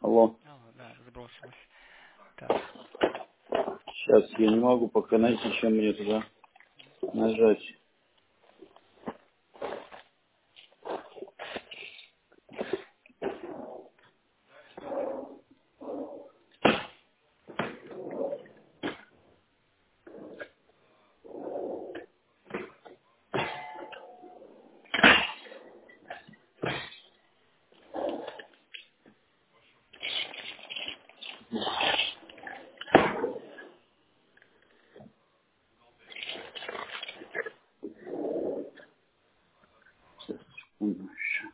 Алло. Да, сбросилось. Так, Сейчас я не могу пока найти, чем мне туда нажать. Секунду еще.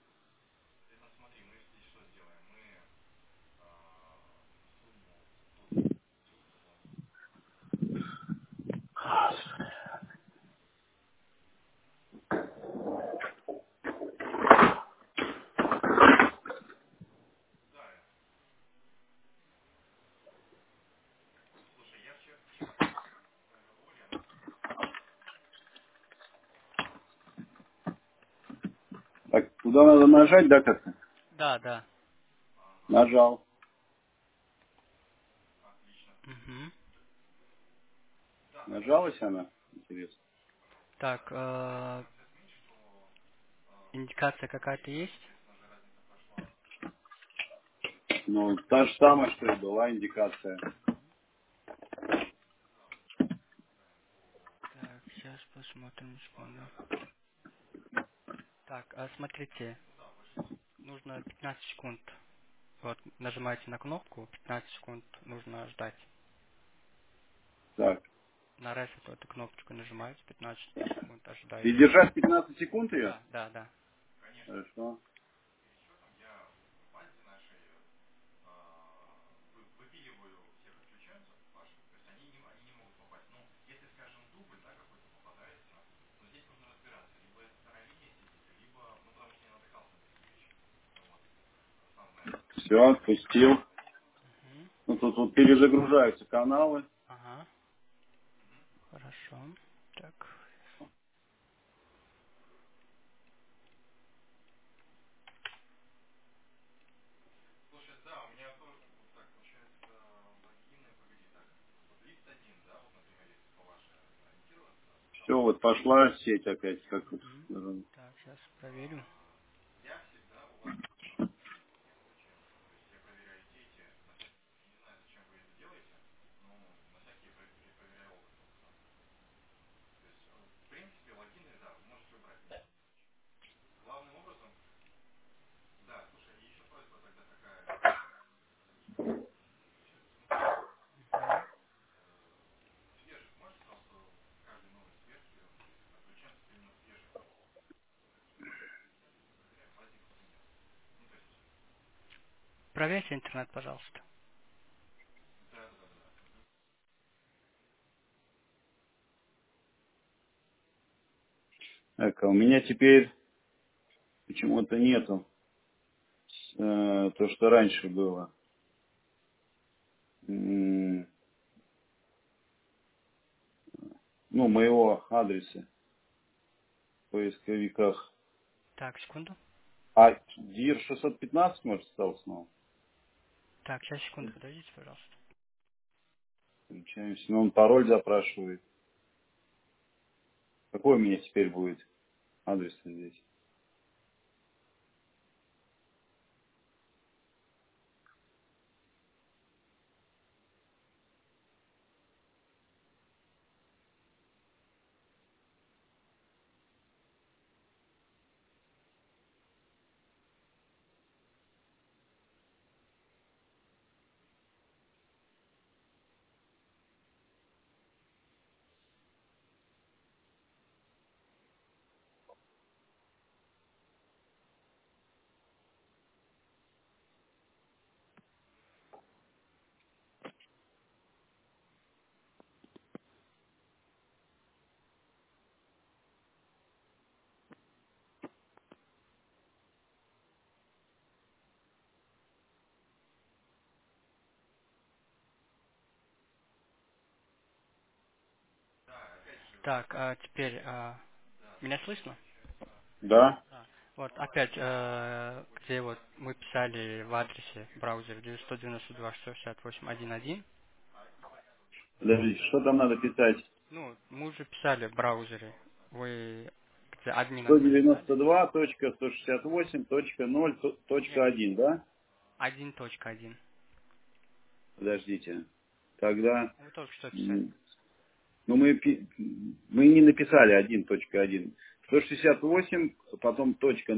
Так, туда надо нажать, да, как-то? да. Нажал. Мгм. Нажалась она? Интересно. Так, индикация какая-то есть? Ну, та же самая, что и была индикация. Так, сейчас посмотрим, секунду. Так, смотрите, нужно 15 секунд. Вот, нажимаете на кнопку, 15 секунд нужно ждать. Так. На reset эту кнопочку нажимаете, 15 секунд И ожидаете. держать 15 секунд ее? Да. Хорошо. Все, отпустил. Мгм. Ну, тут вот перезагружаются каналы. Ага, хорошо. Так, Все, вот пошла сеть опять, как вот. мгм. Так, сейчас проверю. Мгм. Проверьте интернет, пожалуйста. Так, а у меня теперь почему-то нету то, что раньше было. Ну, моего адреса в поисковиках. Так, секунду. А ДИР 615, может, стал снова? Так, сейчас, секунду, подождите, пожалуйста. Включаемся. Ну, он пароль запрашивает. Какой у меня теперь будет адрес здесь? Так, теперь, меня слышно? Да? Да. Вот опять, где вот мы писали в адресе браузера 192.168.1.1, Подождите, что там надо писать? ну, мы уже писали в браузере, вы где админ писали? 192.168.0.1, Нет, да? 1.1. Подождите. Тогда, Вы только что писали. м, ну мы не написали 1.1. 168, потом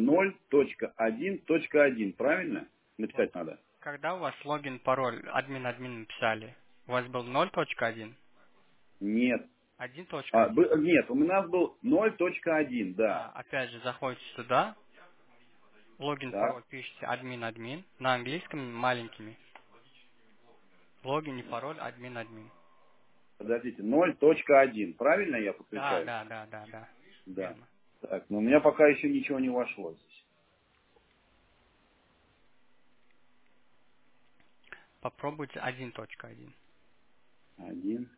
.0.1.1, правильно? Вот, Написать надо? когда у вас логин, пароль, админ писали, у вас был 0.1, Нет. 1.1. Нет, у нас был 0.1, да. Опять же, заходите сюда, логин, Так, пароль пишите админ, на английском маленькими. Логин и пароль админ. подождите, 0.1, правильно я Да, подключаюсь? да, да, да, да. Да. Верно. Так, но у меня пока еще ничего не вошло здесь. Попробуйте 1.1. 1.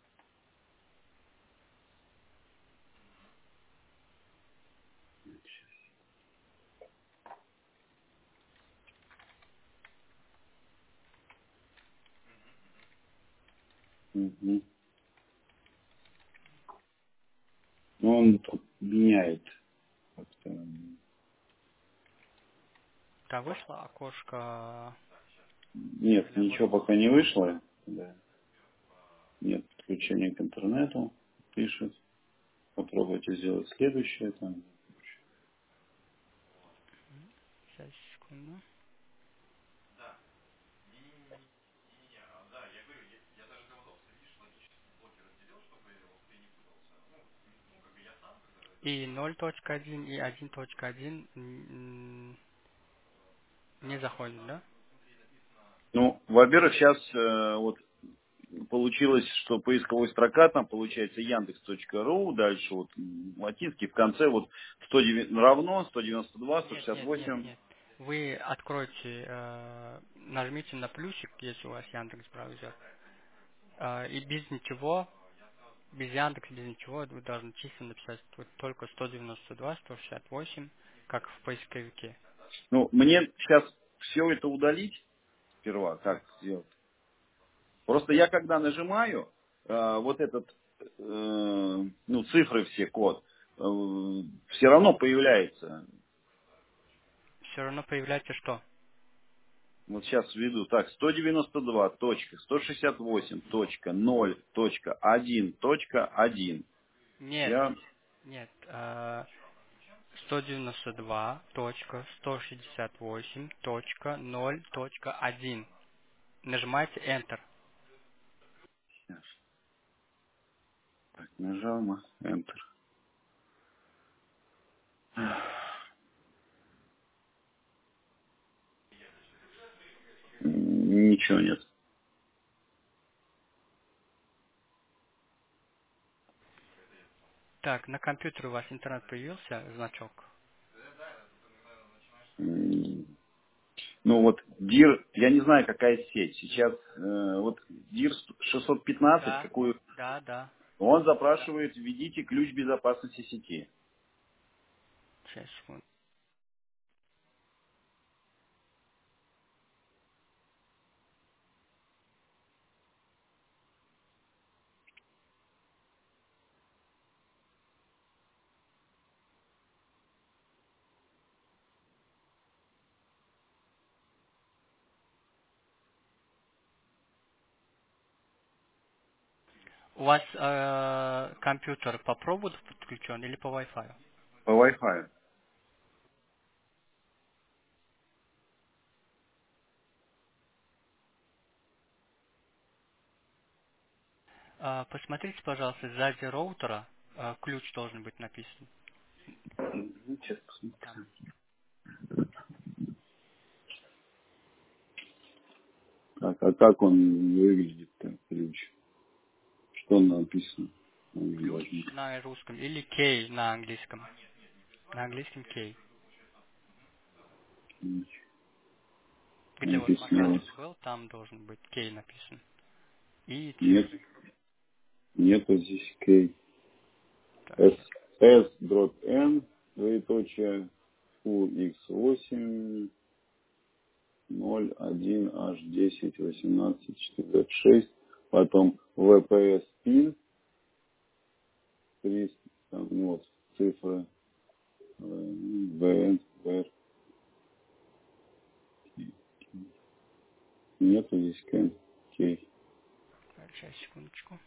Угу. Ну, он тут меняет. Как-то. Да, вышло окошко. Нет, Или вот. ничего пока не вышло. Да. Нет подключения к интернету. Пишет. Попробуйте сделать следующее. Там. Сейчас, секунду. И 0.1, и 1.1 не заходит, да? Ну, во-первых, сейчас вот получилось, что поисковая строка там получается Яндекс.ру, дальше вот латинский, в конце вот 109 равно 192, Нет. 168. Вы откройте, нажмите на плюсик, если у вас Яндекс браузер, и без Яндекс, без ничего, вы должны чисто написать вот только 192, 168, как в поисковике. Ну, мне сейчас все это удалить сперва, как сделать? Просто я когда нажимаю, вот этот, ну, цифры все, код, все равно появляется. Все равно появляется что? Вот сейчас введу. Так, 192.168.0.1.1. Нет, Я, нет. 192.168.0.1. Нажимаете Enter. сейчас, так, нажал на Enter. Ничего нет. Так, на компьютере у вас интернет появился, значок. Ну вот DIR, я не знаю, какая сеть. Сейчас вот DIR 615, Да, какую да. он запрашивает, введите ключ безопасности сети. Сейчас, секунду. У вас компьютер по проводу подключен или по Wi-Fi? По Wi-Fi. Посмотрите, пожалуйста, сзади роутера ключ должен быть написан. Сейчас Там. посмотрим. Так, а как он выглядит, ключ? Что написано? Ну, Ключ возьму. на русском или кей на английском. На английском кей. Ключ. Где вот Написано вот. магнитик был, там должен быть кей написан. И Нет, цифры. нету здесь кей. Так, S, сейчас. S дробь N, двоеточие, QX8 01H10-18, потом VPS PIN 300, там, вот, цифры, VN, VR, нету здесь CAN, K. Сейчас, секундочку.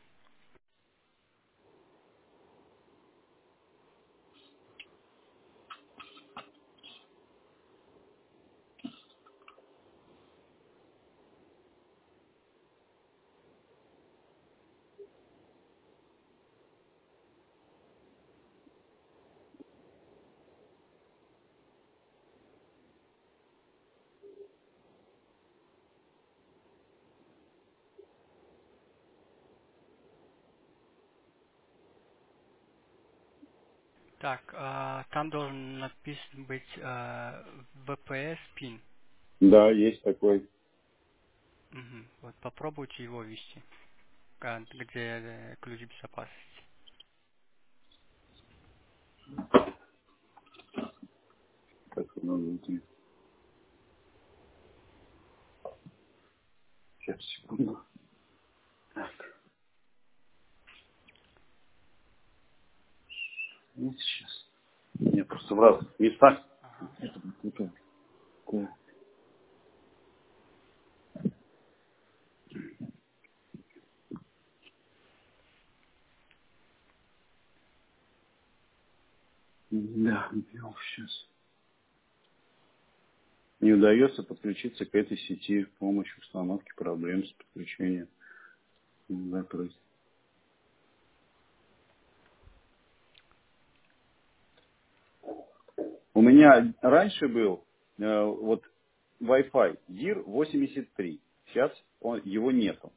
Так, там должен написан быть VPS PIN. Да, есть такой. Мгм. Вот попробуйте его ввести, где ключ безопасности. Так, надо найти. Сейчас, секунду. Нет, сейчас. Нет, просто в разных местах. Ага. Да, убил сейчас. Не удается подключиться к этой сети с помощью установки проблем с подключением. Закрыть. У меня раньше был вот Wi-Fi DIR 83. Сейчас его нету.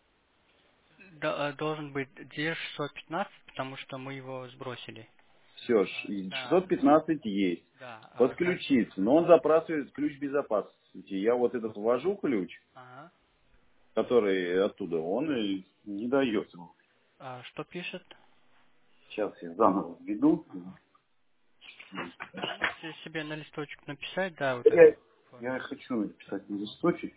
Должен быть DR615, потому что мы его сбросили. Все, Да, 615 есть. да. Подключиться. Но он запрашивает ключ безопасности. Я вот этот ввожу ключ, Ага. который оттуда, он и не дает его. Что пишет? Сейчас я заново введу. Ага. Можете себе на листочек написать, да, вот эту Я, я формулу. хочу написать на Ага. листочек.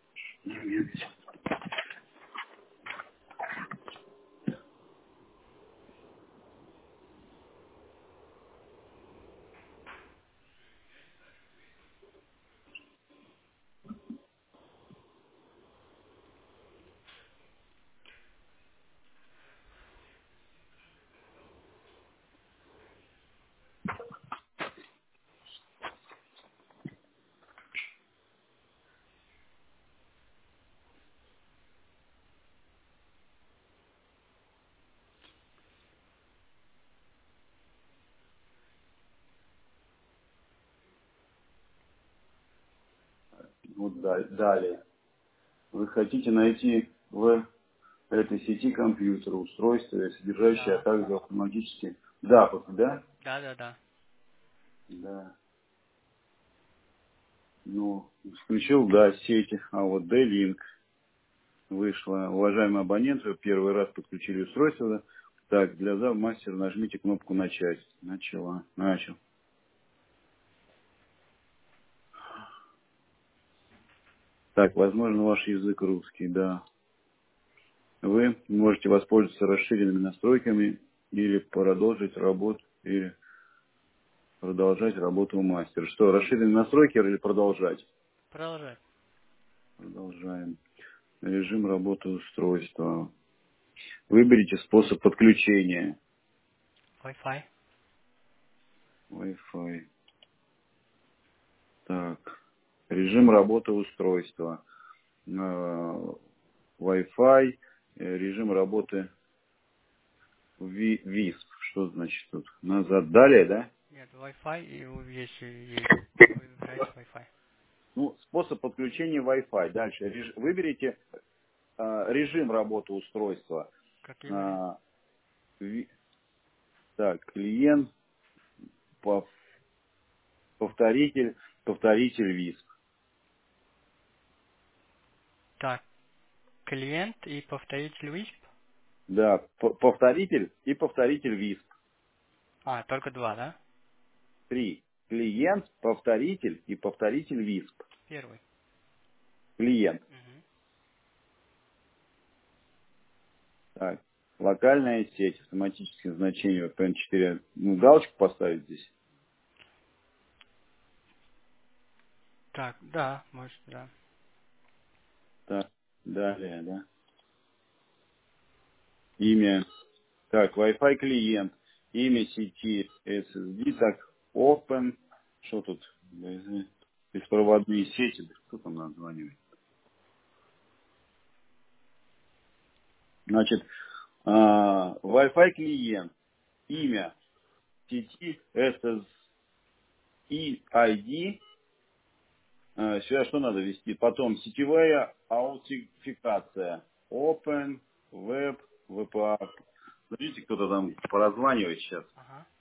Вот далее. Вы хотите найти в этой сети компьютера, устройство, содержащее, а Да. также автоматически запуск, да? Да, да, да. Да. Ну, включил, да, сети, а вот D-Link вышла. Уважаемый абонент, вы первый раз подключили устройство. Так, для мастера нажмите кнопку «Начать». Начала. Начал. Так, возможно, ваш язык русский, да. Вы можете воспользоваться расширенными настройками или продолжить работу, или продолжать работу у мастера. Что, расширенные настройки или продолжать? Продолжать. Продолжаем. Режим работы устройства. Выберите способ подключения. Wi-Fi. Wi-Fi. Так. Режим работы устройства. Wi-Fi. Режим работы WISP. Что значит тут? Назад. Далее, да? Нет, Wi-Fi, и если вы выбираете Wi-Fi. Ну, способ подключения Wi-Fi. Дальше. Выберите режим работы устройства. Как я выберу? А, так, клиент, повторитель, повторитель WISP. Так, клиент и повторитель WISP? Да, повторитель и повторитель WISP. Только два, да? 3. клиент, повторитель и повторитель WISP. Первый. Клиент. Мгм. Так. Локальная сеть, автоматические значения VPN4. Ну, галочку поставить здесь. Так, да, может, да. Так. Далее, да. Имя. Так, Wi-Fi клиент. Имя сети SSD. Так, Open. Что тут? Беспроводные сети. Да что там название? Значит, Wi-Fi клиент. Мгм. Имя сети SSD ID. Сюда что надо ввести? Потом сетевая аутентификация. Open, Web, VPA. Смотрите, кто-то там поразванивает сейчас. Ага.